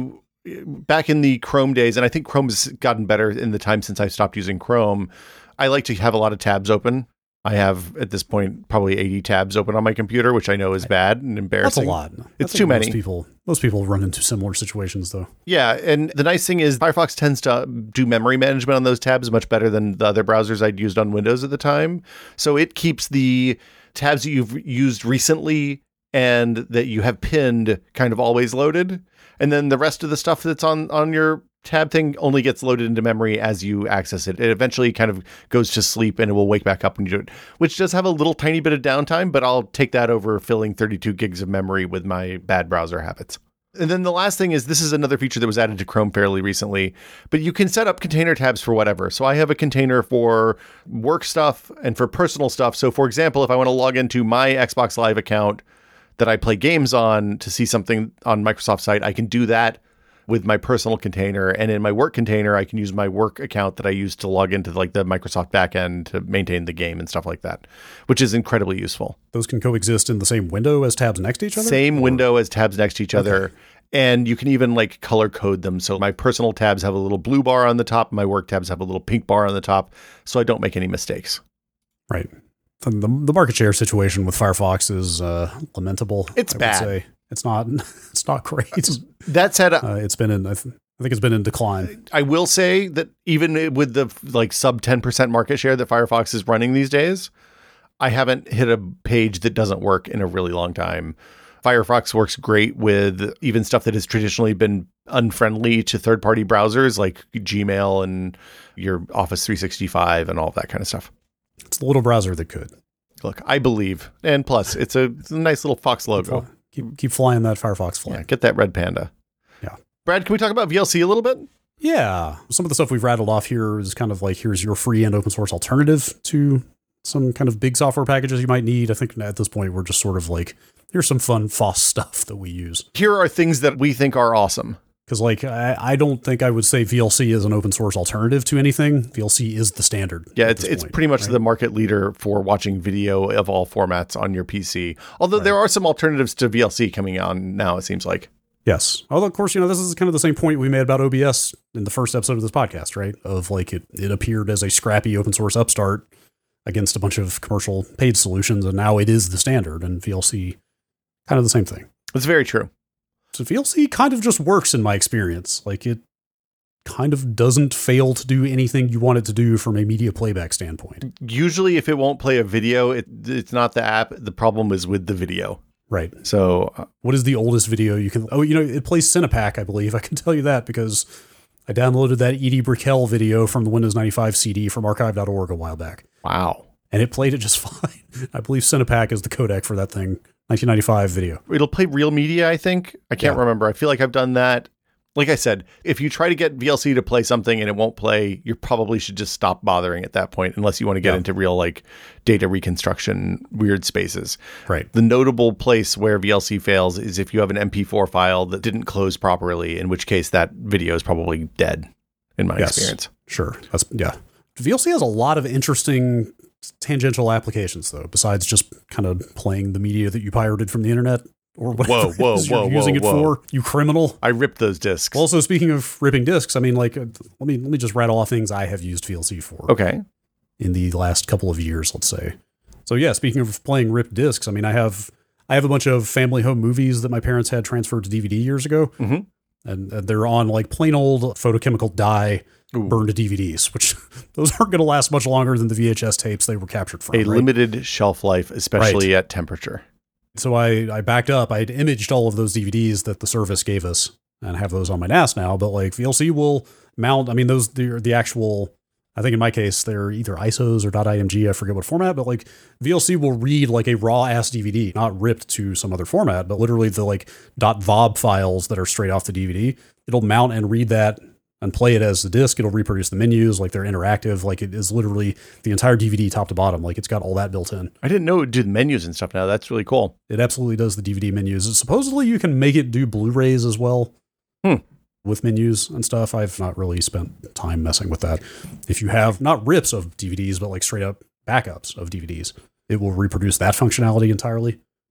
back in the Chrome days, and I think Chrome has gotten better in the time since I stopped using Chrome, I like to have a lot of tabs open. I have, at this point, probably eighty tabs open on my computer, which I know is bad and embarrassing. That's a lot. It's too many. Most people, most people run into similar situations, though. Yeah, and the nice thing is Firefox tends to do memory management on those tabs much better than the other browsers I'd used on Windows at the time. So it keeps the tabs that you've used recently and that you have pinned kind of always loaded. And then the rest of the stuff that's on, on your tab thing only gets loaded into memory as you access it. It eventually kind of goes to sleep and it will wake back up when you do it, which does have a little tiny bit of downtime, but I'll take that over filling thirty-two gigs of memory with my bad browser habits. And then the last thing is, this is another feature that was added to Chrome fairly recently, but you can set up container tabs for whatever. So I have a container for work stuff and for personal stuff. So for example, if I want to log into my Xbox Live account that I play games on to see something on Microsoft site, I can do that with my personal container. And in my work container, I can use my work account that I use to log into like the Microsoft backend to maintain the game and stuff like that, which is incredibly useful. Those can coexist in the same window as tabs next to each other? Same or? window as tabs next to each Okay. other. And you can even like color code them. So my personal tabs have a little blue bar on the top. My work tabs have a little pink bar on the top. So I don't make any mistakes. Right. The, the market share situation with Firefox is uh, lamentable. It's I bad. Would say. It's not. It's not great. That said, Uh, it's been in. I, th- I think it's been in decline. I will say that even with the like sub ten percent market share that Firefox is running these days, I haven't hit a page that doesn't work in a really long time. Firefox works great with even stuff that has traditionally been unfriendly to third-party browsers like Gmail and your Office three sixty-five and all of that kind of stuff. It's the little browser that could. Look, I believe. And plus, it's a, it's a nice little Fox logo. Keep keep flying that Firefox flag. Yeah, get that red panda. Yeah. Brad, can we talk about V L C a little bit? Yeah. Some of the stuff we've rattled off here is kind of like, here's your free and open source alternative to some kind of big software packages you might need. I think at this point, we're just sort of like, here's some fun F O S stuff that we use. Here are things that we think are awesome. Because like, I, I don't think I would say V L C is an open source alternative to anything. V L C is the standard. Yeah, at it's this it's point, pretty much right? the market leader for watching video of all formats on your P C. Although Right. there are some alternatives to V L C coming on now, it seems like. Yes. Although, of course, you know, this is kind of the same point we made about O B S in the first episode of this podcast, right? Of like, it, it appeared as a scrappy open source upstart against a bunch of commercial paid solutions, and now it is the standard, and V L C, kind of the same thing. It's very true. So V L C kind of just works in my experience. Like, it kind of doesn't fail to do anything you want it to do from a media playback standpoint. Usually, if it won't play a video, it, it's not the app. The problem is with the video. Right. So uh, What is the oldest video you can... Oh, you know, it plays Cinepack, I believe. I can tell you that because I downloaded that Edie Brickell video from the Windows ninety-five C D from archive dot org a while back. wow. And it played it just fine. I believe Cinepack is the codec for that thing. nineteen ninety-five video. It'll play real media, I think. I can't Yeah. remember. I feel like I've done that. Like I said, if you try to get V L C to play something and it won't play, you probably should just stop bothering at that point, unless you want to get Yeah. into real like data reconstruction weird spaces. Right. The notable place where V L C fails is if you have an M P four file that didn't close properly, in which case that video is probably dead, in my Yes. experience. Sure. That's yeah. V L C has a lot of interesting tangential applications, though, besides just kind of playing the media that you pirated from the internet or whatever Whoa, whoa, it is you're whoa, using whoa, it whoa. for, you criminal. I ripped those discs. Also, speaking of ripping discs, I mean, like, uh, let me let me just rattle off things I have used V L C for okay. in the last couple of years, let's say. So yeah, speaking of playing ripped discs, I mean, I have I have a bunch of family home movies that my parents had transferred to D V D years ago, Mhm. and, and they're on like plain old photochemical dye Ooh. burned to D V Ds, which those aren't going to last much longer than the V H S tapes they were captured from. A right? limited shelf life, especially at temperature. So I, I backed up. I had imaged all of those D V Ds that the service gave us and have those on my N A S now. But like V L C will mount, I mean, those, the, the actual, I think in my case, they're either I S Os or .img. I forget what format, but like V L C will read like a raw ass D V D, not ripped to some other format, but literally the like .vob files that are straight off the D V D. It'll mount and read that and play it as the disc. It'll reproduce the menus, like they're interactive. Like it is literally the entire D V D top to bottom. Like it's got all that built in. I didn't know it would do the menus and stuff now. That's really cool. It absolutely does the D V D menus. Supposedly you can make it do Blu-rays as well Hmm. with menus and stuff. I've not really spent time messing with that. If you have not rips of D V Ds, but like straight up backups of D V Ds, it will reproduce that functionality entirely.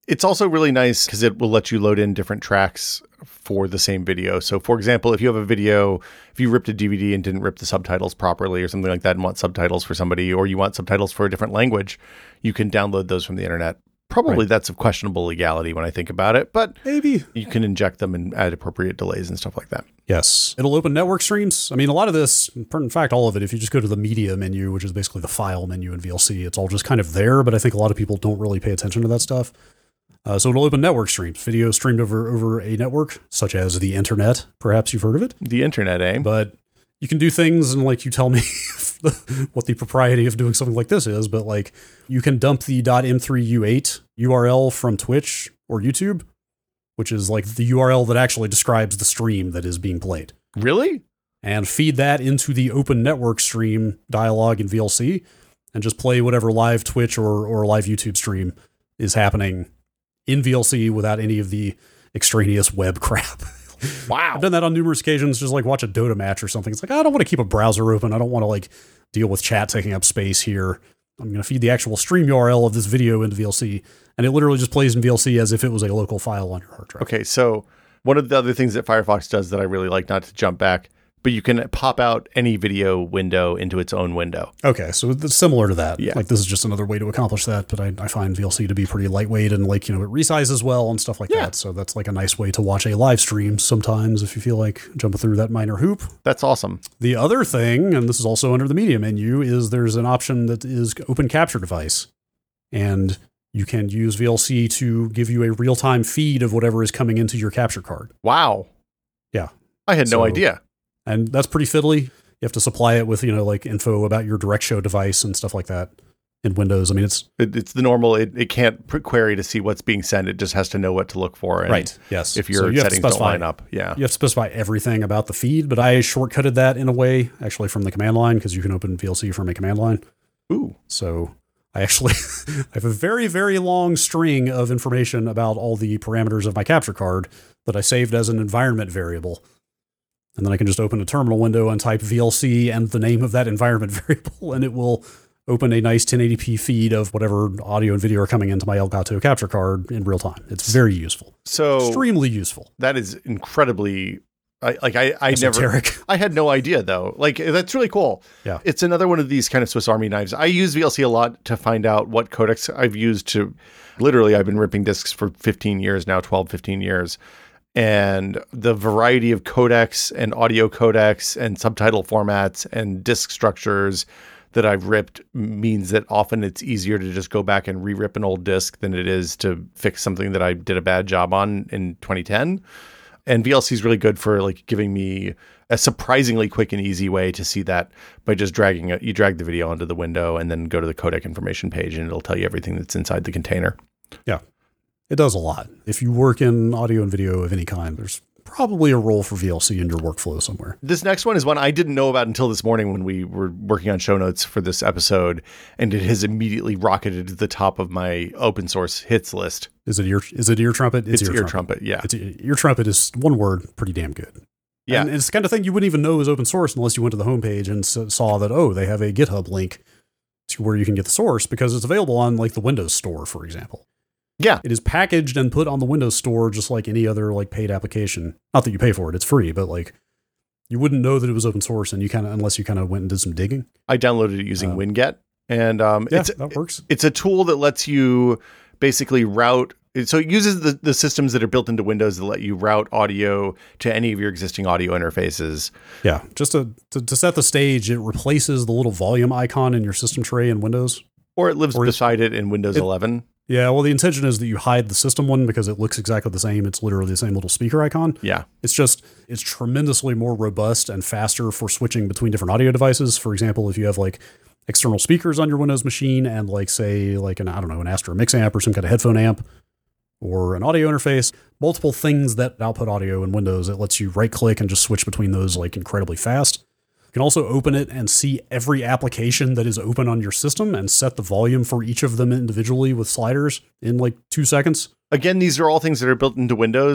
It's also really nice because it will let you load in different tracks for the same video. So, for example, if you have a video, if you ripped a D V D and didn't rip the subtitles properly or something like that and want subtitles for somebody, or you want subtitles for a different language, you can download those from the internet. Probably right. That's of questionable legality when I think about it, but maybe you can inject them and add appropriate delays and stuff like that. Yes. It'll open network streams. I mean, a lot of this, in fact, all of it, if you just go to the media menu, which is basically the file menu in V L C, it's all just kind of there, but I think a lot of people don't really pay attention to that stuff. Uh, so it'll open network streams, video streamed over, over a network, such as the internet. Perhaps you've heard of it. The internet, eh? But you can do things, and like you tell me what the propriety of doing something like this is, but like you can dump the .m three U eight U R L from Twitch or YouTube, which is like the U R L that actually describes the stream that is being played. Really? And feed that into the open network stream dialog in V L C and just play whatever live Twitch or, or live YouTube stream is happening in V L C without any of the extraneous web crap. Wow. I've done that on numerous occasions, just like watch a Dota match or something. It's like, I don't want to keep a browser open. I don't want to like deal with chat taking up space here. I'm going to feed the actual stream U R L of this video into V L C, and it literally just plays in V L C as if it was a local file on your hard drive. Okay, so one of the other things that Firefox does that I really like, not to jump back, but you can pop out any video window into its own window. Okay, so it's similar to that. Yeah. Like this is just another way to accomplish that, but I, I find V L C to be pretty lightweight and like, you know, it resizes well and stuff like yeah. that. So that's like a nice way to watch a live stream sometimes if you feel like jumping through that minor hoop. That's awesome. The other thing, and this is also under the media menu, is there's an option that is open capture device. And you can use V L C to give you a real-time feed of whatever is coming into your capture card. Wow. Yeah. I had So- no idea. And that's pretty fiddly. You have to supply it with, you know, like info about your direct show device and stuff like that in Windows. I mean, it's It, it's the normal, it, it can't pr- query to see what's being sent. It just has to know what to look for. And right. Yes. If So your you have to settings don't specify- line up. Yeah. You have to specify everything about the feed, but I shortcutted that in a way, actually from the command line, because you can open V L C from a command line. Ooh. So I actually I have a very, very long string of information about all the parameters of my capture card that I saved as an environment variable. And then I can just open a terminal window and type V L C and the name of that environment variable, and it will open a nice ten eighty p feed of whatever audio and video are coming into my Elgato capture card in real time. It's very useful. So Extremely useful. that is incredibly, I, like I, I never, Esoteric. I had no idea though. Like that's really cool. Yeah. It's another one of these kind of Swiss Army knives. I use V L C a lot to find out what codecs I've used to, literally I've been ripping discs for fifteen years now, twelve, fifteen years. And the variety of codecs and audio codecs and subtitle formats and disc structures that I've ripped means that often it's easier to just go back and re-rip an old disc than it is to fix something that I did a bad job on in twenty ten. And V L C is really good for like giving me a surprisingly quick and easy way to see that by just dragging it. You drag the video onto the window and then go to the codec information page and it'll tell you everything that's inside the container. Yeah. It does a lot. If you work in audio and video of any kind, there's probably a role for V L C in your workflow somewhere. This next one is one I didn't know about until this morning when we were working on show notes for this episode, and it has immediately rocketed to the top of my open source hits list. Is it ear? Is it ear trumpet? It's, ear, trumpet. Yeah. It's ear trumpet is one word, pretty damn good. Yeah. And it's the kind of thing you wouldn't even know is open source unless you went to the homepage and s- saw that, oh, they have a GitHub link to where you can get the source because it's available on like the Windows Store, for example. Yeah. It is packaged and put on the Windows Store just like any other like paid application. Not that you pay for it, it's free, but like you wouldn't know that it was open source and you kind of unless you kind of went and did some digging. I downloaded it using Uh, Winget, and um, Yeah, it's that works. it's a tool that lets you basically route. So it uses the, the systems that are built into Windows that let you route audio to any of your existing audio interfaces. Yeah, just to, to to set the stage, it replaces the little volume icon in your system tray in Windows. Or it lives Or it's- beside it in Windows it- eleven. Yeah, well, the intention is that you hide the system one because it looks exactly the same. It's literally the same little speaker icon. Yeah. It's just, it's tremendously more robust and faster for switching between different audio devices. For example, if you have like external speakers on your Windows machine and like, say, like an, I don't know, an Astro Mix amp or some kind of headphone amp or an audio interface, multiple things that output audio in Windows, it lets you right click and just switch between those like incredibly fast. You can also open it and see every application that is open on your system and set the volume for each of them individually with sliders in like two seconds. Again, these are all things that are built into Windows.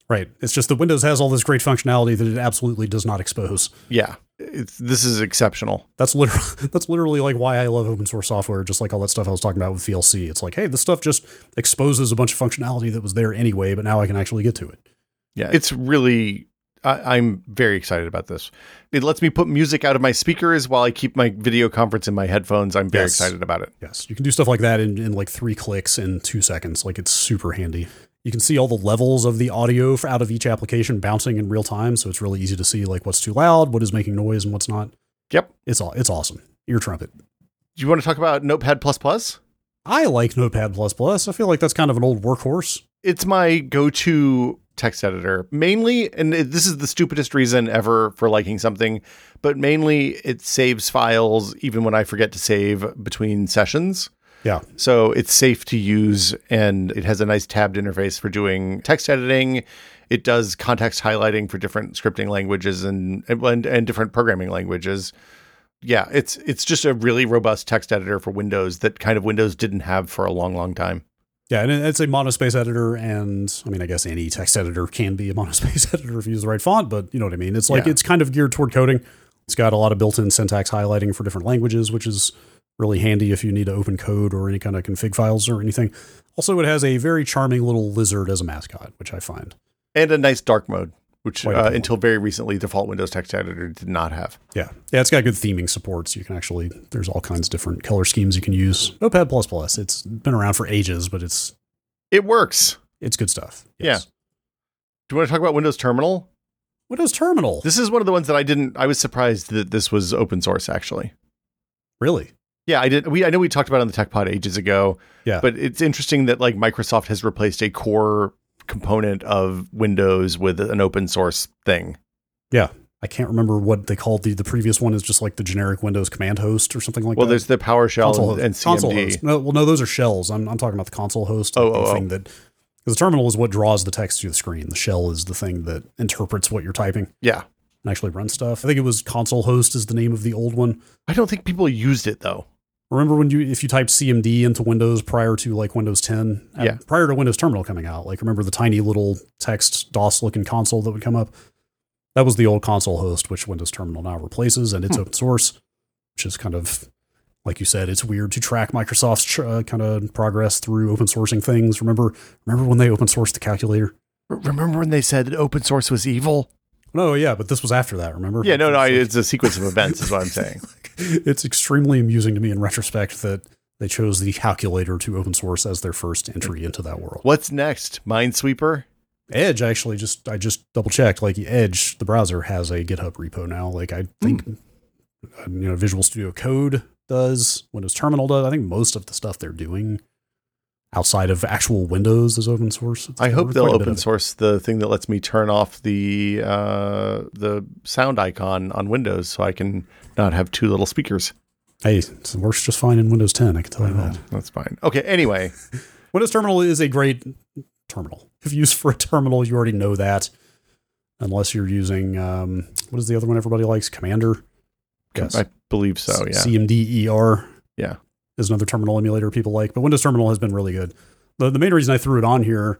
Right. It's just that Windows has all this great functionality that it absolutely does not expose. Yeah, it's, this is exceptional. That's literally that's literally like why I love open source software. Just like all that stuff I was talking about with V L C. It's like, hey, this stuff just exposes a bunch of functionality that was there anyway, but now I can actually get to it. Yeah, it's really. I, I'm very excited about this. It lets me put music out of my speakers while I keep my video conference in my headphones. I'm very yes. excited about it. Yes, you can do stuff like that in, in like three clicks in two seconds. Like it's super handy. You can see all the levels of the audio for out of each application bouncing in real time, so it's really easy to see like what's too loud, what is making noise, and what's not. Yep, it's all it's awesome. Ear trumpet. Do you want to talk about Notepad plus plus? I like Notepad plus plus. I feel like that's kind of an old workhorse. It's my go-to text editor, mainly, and it, this is the stupidest reason ever for liking something, but mainly it saves files even when I forget to save between sessions. Yeah. So it's safe to use, and it has a nice tabbed interface for doing text editing. It does context highlighting for different scripting languages and and, and different programming languages. Yeah, it's it's just a really robust text editor for Windows that kind of Windows didn't have for a long, long time. Yeah, and it's a monospace editor, and I mean, I guess any text editor can be a monospace editor if you use the right font, but you know what I mean? It's like, yeah. It's kind of geared toward coding. It's got a lot of built-in syntax highlighting for different languages, which is really handy if you need to open code or any kind of config files or anything. Also, it has a very charming little lizard as a mascot, which I find. And a nice dark mode, which uh, until very recently, default Windows text editor did not have. Yeah. Yeah, it's got good theming support, so you can actually, there's all kinds of different color schemes you can use. Notepad plus plus, it's been around for ages, but it's... It works. It's good stuff. Yes. Yeah. Do you want to talk about Windows Terminal? Windows Terminal. This is one of the ones that I didn't, I was surprised that this was open source, actually. Really? Yeah, I did. We I know we talked about it on the TechPod ages ago. Yeah. But it's interesting that like Microsoft has replaced a core component of Windows with an open source thing. Yeah. I can't remember what they called the the previous one is just like the generic Windows command host or something like well, that. Well, there's the PowerShell and, and C M D. Console host. No, well, no, those are shells. I'm I'm talking about the console host. Oh, oh, thing oh. that because the terminal is what draws the text to the screen. The shell is the thing that interprets what you're typing. Yeah. And actually runs stuff. I think it was console host is the name of the old one. I don't think people used it though. Remember when you, if you typed C M D into Windows prior to like Windows ten, yeah. prior to Windows Terminal coming out, like remember the tiny little text DOS looking console that would come up? That was the old console host, which Windows Terminal now replaces, and it's hmm. open source, which is kind of, like you said, it's weird to track Microsoft's uh, kind of progress through open sourcing things. Remember, remember when they open sourced the calculator? Remember when they said that open source was evil? No, yeah, but this was after that, remember? Yeah, no, no, it's a sequence of events is what I'm saying. It's extremely amusing to me in retrospect that they chose the calculator to open source as their first entry into that world. What's next? Minesweeper? Edge, actually, just I just double checked. Like Edge, the browser has a GitHub repo now. Like I think, mm. you know, Visual Studio Code does, Windows Terminal does. I think most of the stuff they're doing outside of actual Windows is open source. It's I hope they'll open source the thing that lets me turn off the uh, the sound icon on Windows so I can not have two little speakers. Hey, it works just fine in Windows ten, I can tell you that. That's fine. Okay, anyway. Windows Terminal is a great terminal. If used for a terminal, you already know that. Unless you're using, um, what is the other one everybody likes? Commander? Yes. I believe so, yeah. C M D E R. Yeah. Is another terminal emulator people like, but Windows Terminal has been really good. The, the main reason I threw it on here,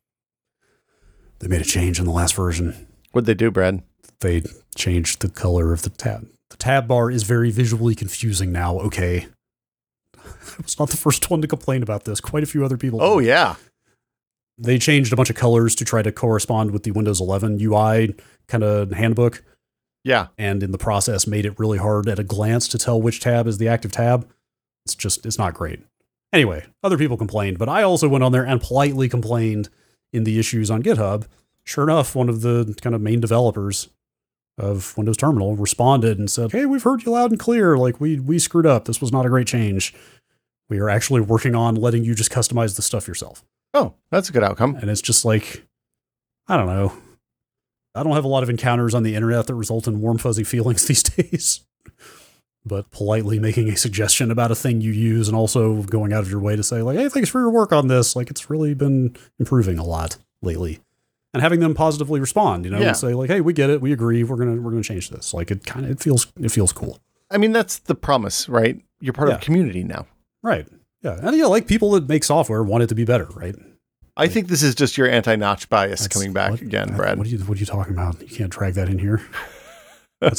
they made a change in the last version. What'd they do, Brad? They changed the color of the tab. The tab bar is very visually confusing now. Okay. I was not the first one to complain about this. Quite a few other people. Oh, did. yeah. They changed a bunch of colors to try to correspond with the Windows eleven U I kind of handbook. Yeah. And in the process made it really hard at a glance to tell which tab is the active tab. It's just, it's not great. Anyway, other people complained, but I also went on there and politely complained in the issues on GitHub. Sure enough, one of the kind of main developers of Windows Terminal responded and said, hey, we've heard you loud and clear. Like we, we screwed up. This was not a great change. We are actually working on letting you just customize the stuff yourself. Oh, that's a good outcome. And it's just like, I don't know. I don't have a lot of encounters on the internet that result in warm, fuzzy feelings these days. But politely making a suggestion about a thing you use and also going out of your way to say like, hey, thanks for your work on this. Like it's really been improving a lot lately. And having them positively respond, you know, yeah. and say like, hey, we get it. We agree. We're going to, we're going to change this. Like it kind of, it feels, it feels cool. I mean, that's the promise, right? You're part yeah. of a community now. Right. Yeah. And yeah, like people that make software want it to be better, right? I think this is just your anti-notch bias That's- coming back what- again, that- Brad. What are you What are you talking about? You can't drag that in here. That's,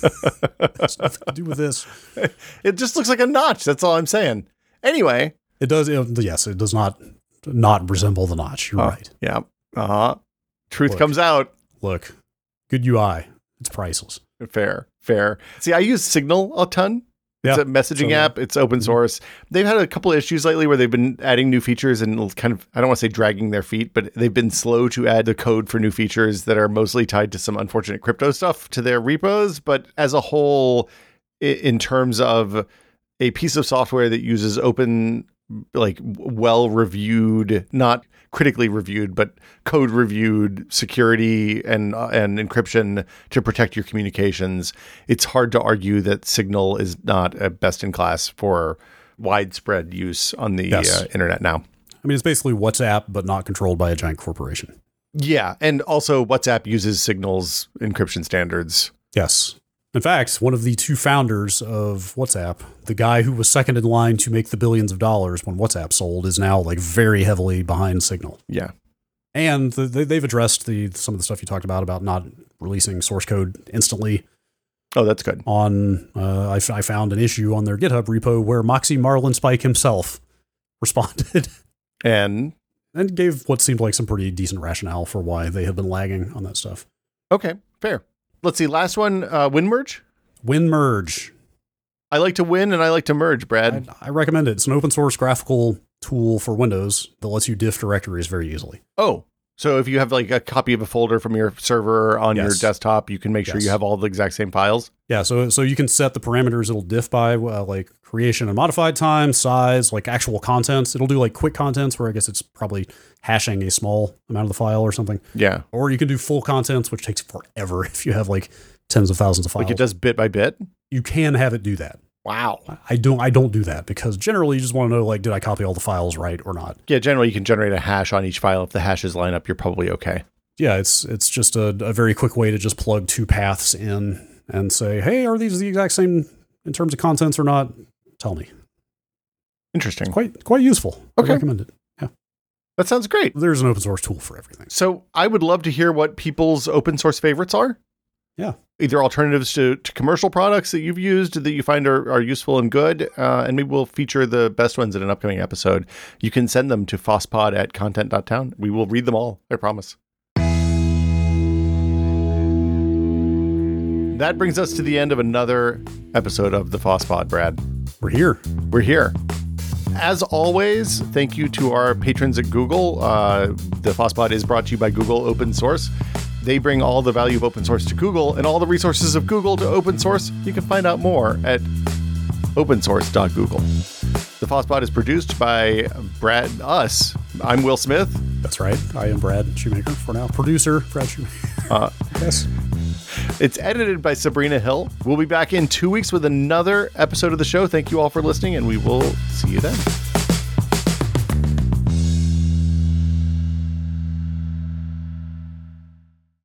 that's nothing to do with this. It just looks like a notch. That's all I'm saying. Anyway. It does. It, yes, it does not not resemble the notch. You're uh, right. Yeah. Uh-huh. Truth Look. comes out. Look, good U I. It's priceless. Fair, fair. See, I use Signal a ton. It's Yeah, a messaging so- app. It's open source. They've had a couple of issues lately where they've been adding new features and kind of, I don't want to say dragging their feet, but they've been slow to add the code for new features that are mostly tied to some unfortunate crypto stuff to their repos. But as a whole, i- in terms of a piece of software that uses open, like well-reviewed, not critically reviewed, but code reviewed security and uh, and encryption to protect your communications, it's hard to argue that Signal is not a best in class for widespread use on the Yes. uh, internet now. I mean, it's basically WhatsApp, but not controlled by a giant corporation. Yeah, and also WhatsApp uses Signal's encryption standards. Yes. In fact, one of the two founders of WhatsApp, the guy who was second in line to make the billions of dollars when WhatsApp sold, is now like very heavily behind Signal. Yeah. And the, they, they've addressed the some of the stuff you talked about about not releasing source code instantly. Oh, that's good. On uh, I, f- I found an issue on their GitHub repo where Moxie Marlinspike himself responded And and gave what seemed like some pretty decent rationale for why they had been lagging on that stuff. okay, fair. Let's see. Last one, uh, WinMerge. WinMerge. I like to win and I like to merge, Brad. I, I recommend it. It's an open source graphical tool for Windows that lets you diff directories very easily. Oh, so if you have like a copy of a folder from your server on your Yes. desktop, you can make sure Yes. you have all the exact same files. Yeah, so so you can set the parameters it'll diff by, uh, like creation and modified time, size, like actual contents. It'll do like quick contents where I guess it's probably hashing a small amount of the file or something. Yeah. Or you can do full contents, which takes forever if you have like tens of thousands of files. Like it does bit by bit. You can have it do that. Wow. I don't I don't do that because generally you just want to know, like, did I copy all the files right or not? Yeah, generally you can generate a hash on each file. If the hashes line up, you're probably okay. Yeah, it's it's just a, a very quick way to just plug two paths in and say, hey, are these the exact same in terms of contents or not? Tell me. Interesting. Quite quite useful. Okay. I recommend it. Yeah. That sounds great. There's an open source tool for everything. So I would love to hear what people's open source favorites are. Yeah. Either alternatives to, to commercial products that you've used that you find are, are useful and good, uh, and maybe we'll feature the best ones in an upcoming episode. You can send them to fosspod at content dot town. We will read them all, I promise. That brings us to the end of another episode of the Fosspod, Brad. We're here. We're here. As always, thank you to our patrons at Google. Uh, the Fosspod is brought to you by Google Open Source. They bring all the value of open source to Google and all the resources of Google to open source. You can find out more at open source dot google. The Fosspod is produced by Brad, us. I'm Will Smith. That's right. I am Brad Shoemaker for now. Producer, Brad Shoemaker. Uh, yes. It's edited by Sabrina Hill. We'll be back in two weeks with another episode of the show. Thank you all for listening, and we will see you then.